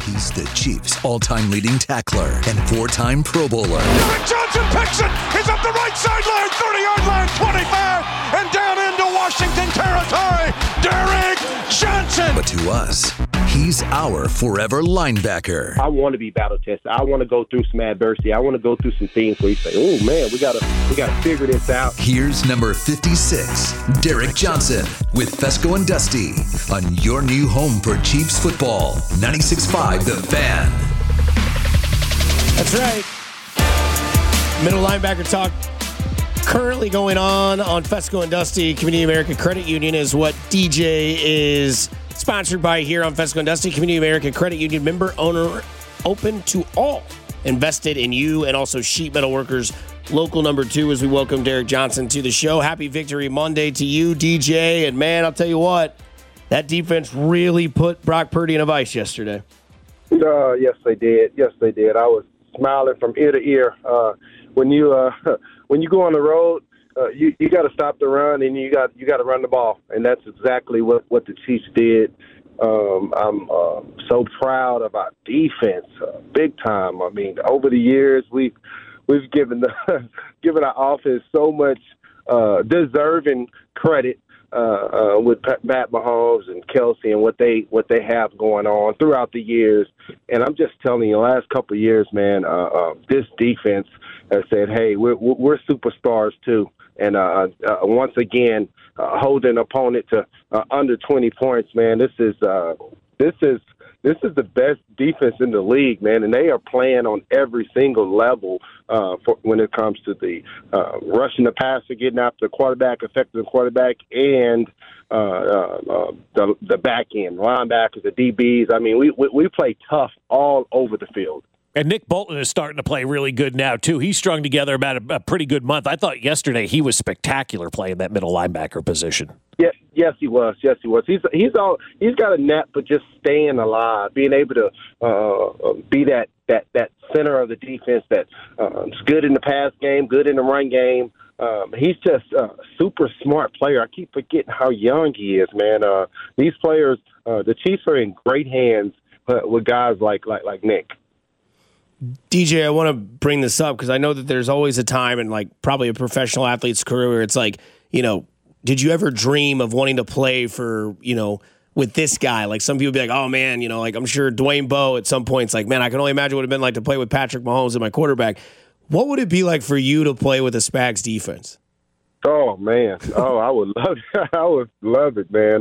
He's the Chiefs' all-time leading tackler and 4-time Pro Bowler. Derek Johnson picks it. He's up the right sideline, 30-yard line, 25, and down into Washington territory. Derek Johnson. But to us, he's our forever linebacker. I want to be battle tested. I want to go through some adversity. I want to go through some things where you say, "Oh man, we gotta figure this out." Here's number 56, Derek Johnson, with Fesco and Dusty on your new home for Chiefs football, 96.5 The Fan. That's right. Middle linebacker talk currently going on Fesco and Dusty. Community American Credit Union is what DJ is sponsored by here on Fesco and Dusty. Community American Credit Union, member owner, open to all. Invested in you and also sheet metal workers. Local number 2 as we welcome Derek Johnson to the show. Happy Victory Monday to you, DJ. And man, I'll tell you what, that defense really put Brock Purdy in a vice yesterday. Yes, they did. Yes, they did. I was smiling from ear to ear. When you go on the road, you got to stop the run and you got to run the ball, and that's exactly what the Chiefs did. I'm so proud of our defense, big time. I mean, over the years we've given our offense so much deserving credit with Pat Mahomes and Kelsey and what they have going on throughout the years. And I'm just telling you, the last couple of years, man, this defense has said, "Hey, we're superstars too." And once again, holding an opponent to under 20 points, man. This is the best defense in the league, man, and they are playing on every single level when it comes to the rushing the passer, getting after the quarterback, affecting the quarterback, and the back end, linebackers, the DBs. I mean, we play tough all over the field. And Nick Bolton is starting to play really good now, too. He strung together about a pretty good month. I thought yesterday he was spectacular playing that middle linebacker position. Yes, he was. Yes, he was. He's got a knack for just staying alive, being able to be that center of the defense that's good in the pass game, good in the run game. He's just a super smart player. I keep forgetting how young he is, man. These players, the Chiefs are in great hands with guys like Nick. DJ, I want to bring this up because I know that there's always a time in like probably a professional athlete's career where it's like, did you ever dream of wanting to play for, with this guy? Like some people be like, oh man, like I'm sure Dwayne Bowe at some points like, man, I can only imagine what it would have been like to play with Patrick Mahomes as my quarterback. What would it be like for you to play with a Spags defense? Oh man. Oh, I would love it. I would love it, man.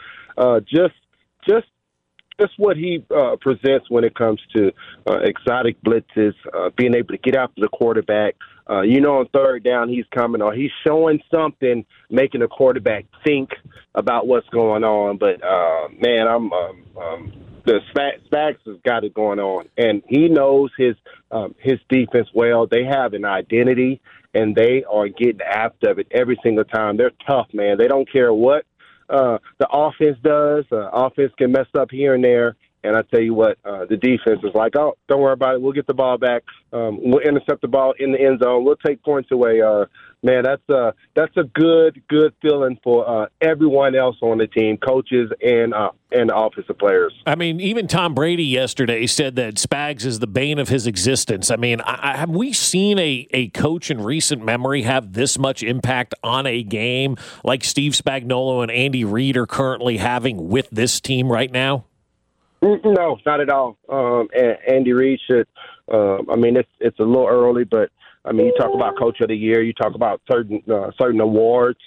Just what he presents when it comes to exotic blitzes, being able to get after the quarterback. On third down he's coming, or he's showing something, making the quarterback think about what's going on. But man, the Spags has got it going on, and he knows his defense well. They have an identity, and they are getting after it every single time. They're tough, man. They don't care what the offense does. Offense can mess up here and there, and I tell you what, the defense is like, oh, don't worry about it. We'll get the ball back. We'll intercept the ball in the end zone. We'll take points away. Man, that's a good feeling for everyone else on the team, coaches and offensive players. I mean, even Tom Brady yesterday said that Spags is the bane of his existence. I mean, have we seen a coach in recent memory have this much impact on a game like Steve Spagnuolo and Andy Reid are currently having with this team right now? No, not at all. Andy Reid should. It's a little early, but I mean, you talk about Coach of the Year, you talk about certain awards.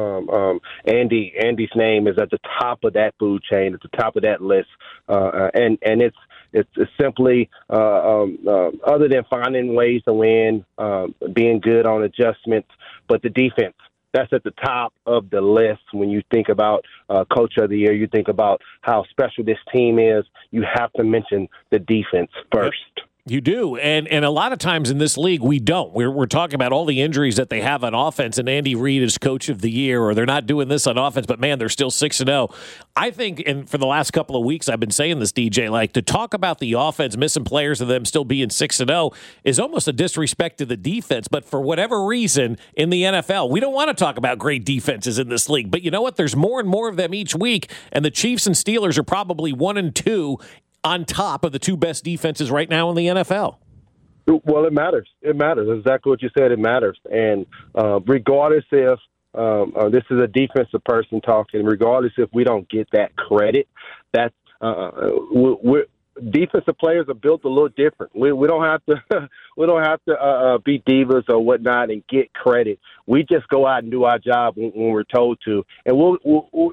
Andy's name is at the top of that food chain, at the top of that list, and it's simply other than finding ways to win, being good on adjustments, but the defense. That's at the top of the list when you think about Coach of the Year. You think about how special this team is. You have to mention the defense first. Yep. You do, and a lot of times in this league, we don't. We're talking about all the injuries that they have on offense, and Andy Reid is Coach of the Year, or they're not doing this on offense, but, man, they're still 6-0. I think, and for the last couple of weeks I've been saying this, DJ, like to talk about the offense, missing players and them still being 6-0 is almost a disrespect to the defense, but for whatever reason in the NFL, we don't want to talk about great defenses in this league, but you know what? There's more and more of them each week, and the Chiefs and Steelers are probably 1 and 2 on top of the two best defenses right now in the NFL. Well, it matters. It matters. Exactly what you said. It matters. And regardless if this is a defensive person talking, regardless if we don't get that credit, that's defensive players are built a little different. We don't have to be divas or whatnot and get credit. We just go out and do our job when we're told to, and we'll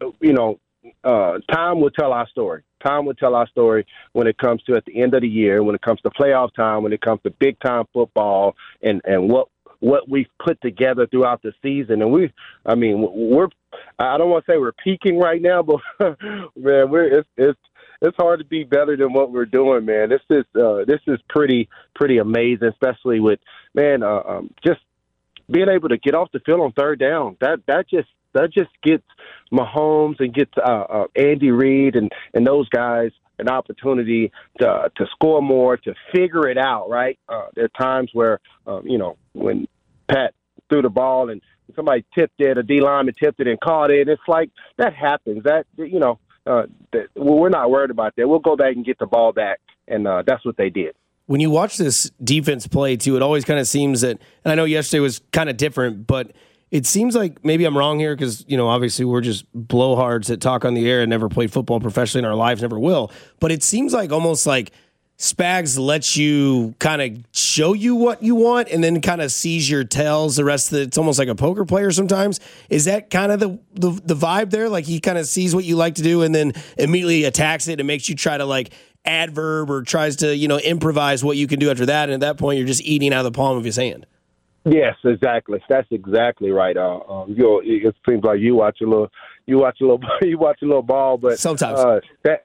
time will tell our story. Time will tell our story when it comes to at the end of the year, when it comes to playoff time, when it comes to big time football, and what we've put together throughout the season. And we're I don't want to say we're peaking right now, but man, it's hard to be better than what we're doing, man. This is pretty amazing, especially with just being able to get off the field on third down. That just gets Mahomes and gets Andy Reid and those guys an opportunity to score more, to figure it out, right? There are times where, when Pat threw the ball and somebody tipped it, a D lineman tipped it and caught it, it's like that happens. We're not worried about that. We'll go back and get the ball back, and that's what they did. When you watch this defense play, too, it always kind of seems that, and I know yesterday was kind of different, but it seems like maybe I'm wrong here because, obviously we're just blowhards that talk on the air and never played football professionally in our lives, never will. But it seems like almost like Spags lets you kind of show you what you want and then kind of sees your tells the rest of it's almost like a poker player sometimes. Is that kind of the vibe there? Like he kind of sees what you like to do and then immediately attacks it and makes you try to like adverb or tries to, improvise what you can do after that. And at that point, you're just eating out of the palm of his hand. Yes, exactly. That's exactly right. It seems like you watch a little ball, but sometimes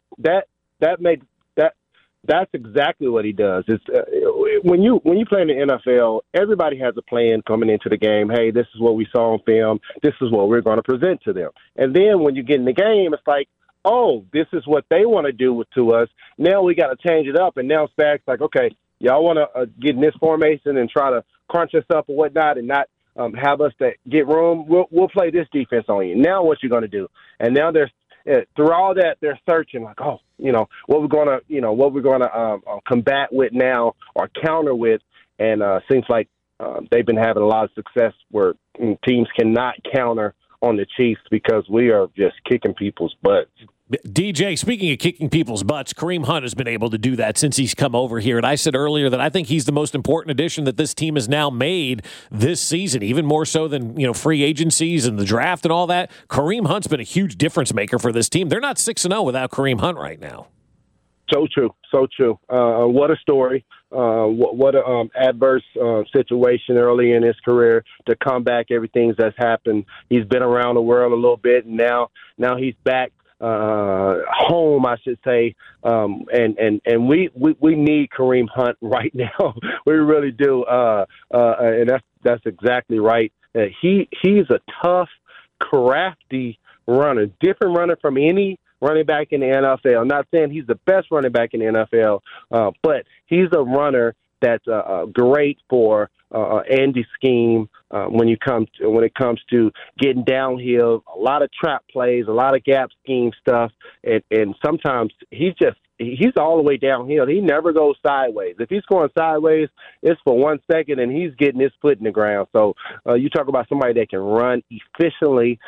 that's exactly what he does. It's when you play in the NFL, everybody has a plan coming into the game. Hey, this is what we saw on film. This is what we're going to present to them. And then when you get in the game, it's like, oh, this is what they want to do to us. Now we got to change it up. And now Spags like, okay, y'all want to get in this formation and try to crunch us up or whatnot and not have us to get room. We'll play this defense on you. Now what you going to do? And now they're through all that they're searching like, what we're going to combat with now or counter with. And seems like they've been having a lot of success where teams cannot counter on the Chiefs because we are just kicking people's butts. DJ, speaking of kicking people's butts, Kareem Hunt has been able to do that since he's come over here. And I said earlier that I think he's the most important addition that this team has now made this season, even more so than, free agencies and the draft and all that. Kareem Hunt's been a huge difference maker for this team. They're not 6-0 without Kareem Hunt right now. So true. What a story. What an adverse situation early in his career to come back. Everything that's happened. He's been around the world a little bit, and now he's back home, I should say. And we need Kareem Hunt right now. We really do. And that's exactly right. He's a tough, crafty runner, different runner from any running back in the NFL. I'm not saying he's the best running back in the NFL, but he's a runner that's great for Andy's scheme when it comes to getting downhill. A lot of trap plays, a lot of gap scheme stuff, and sometimes he's all the way downhill. He never goes sideways. If he's going sideways, it's for 1 second, and he's getting his foot in the ground. So you talk about somebody that can run efficiently.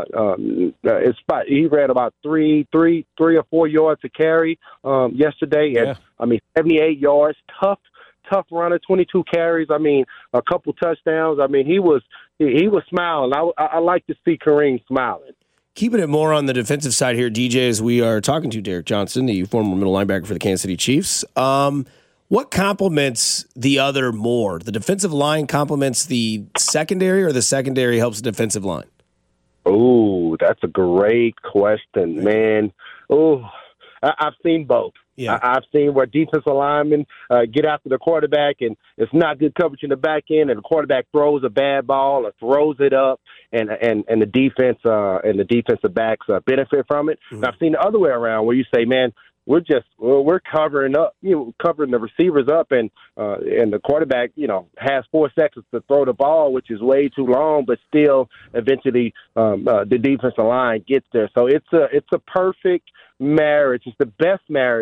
He ran about three or 4 yards to carry yesterday, and 78 yards. Tough runner, 22 carries. A couple touchdowns. He was smiling. I like to see Kareem smiling. Keeping it more on the defensive side here, DJ, as we are talking to Derek Johnson, the former middle linebacker for the Kansas City Chiefs. What complements the other more? The defensive line complements the secondary, or the secondary helps the defensive line? Oh, that's a great question, man. Oh, I've seen both. Yeah. I've seen where defensive linemen get after the quarterback, and it's not good coverage in the back end, and the quarterback throws a bad ball or throws it up, and the defense and the defensive backs benefit from it. Mm-hmm. And I've seen the other way around where you say, man, we're covering up, covering the receivers up, and the quarterback, has 4 seconds to throw the ball, which is way too long, but still eventually the defensive line gets there. So it's a perfect marriage. It's the best marriage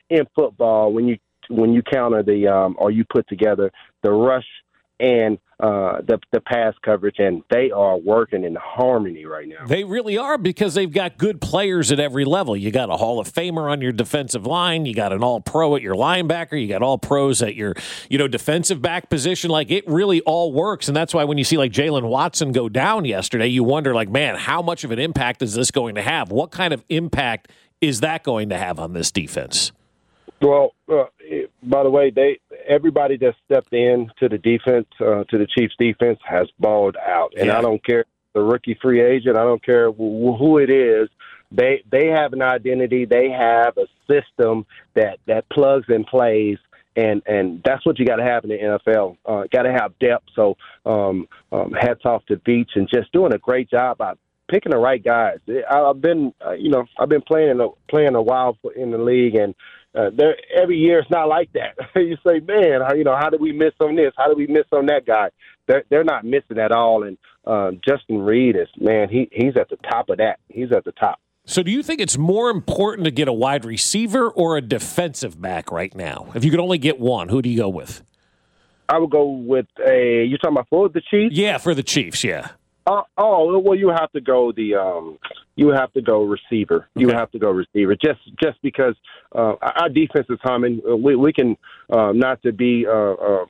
in football when you counter the or you put together the rush and the pass coverage, and they are working in harmony right now. They really are, because they've got good players at every level. You got a Hall of Famer on your defensive line. You got an All-Pro at your linebacker. You got All-Pros at your defensive back position. Like, it really all works, and that's why when you see like Jalen Watson go down yesterday, you wonder, like, man, how much of an impact is this going to have? What kind of impact is that going to have on this defense? Well, by the way, everybody that stepped in to the defense, to the Chiefs defense, has balled out. And I don't care the rookie free agent. I don't care who it is. They have an identity. They have a system that plugs and plays. And that's what you got to have in the NFL. Got to have depth. So hats off to Beach and just doing a great job by picking the right guys. I've been playing a while in the league, and every year it's not like that. You say, man, how did we miss on this? How did we miss on that guy? They're not missing at all. And Justin Reed he's at the top of that. He's at the top. So do you think it's more important to get a wide receiver or a defensive back right now? If you could only get one, who do you go with? I would go with you're talking about for the Chiefs? Yeah, for the Chiefs, yeah. Well, you have to go receiver. You have to go receiver just because our defense is humming. We can not to be on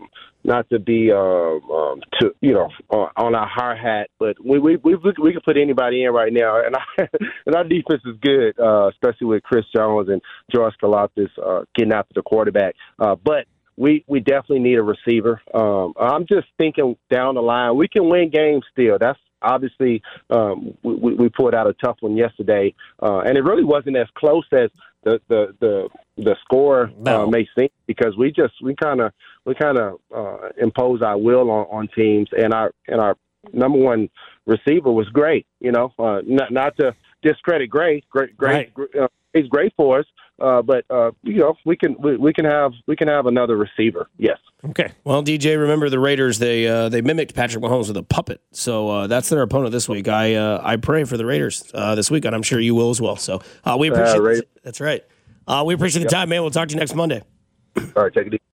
our hard hat, but we can put anybody in right now, and our defense is good, especially with Chris Jones and George Karlaftis getting after the quarterback. But we definitely need a receiver. I'm just thinking down the line, we can win games still. That's obviously we pulled out a tough one yesterday, and it really wasn't as close as the score may seem, because we kind of impose our will on teams, and our number one receiver was great. Not to discredit great. Right. He's great for us. But we can have another receiver. Yes. Okay. Well, DJ, remember the Raiders? They mimicked Patrick Mahomes with a puppet. So that's their opponent this week. I pray for the Raiders this week, and I'm sure you will as well. So we appreciate. That's right. We appreciate the time, man. We'll talk to you next Monday. All right. Take it easy.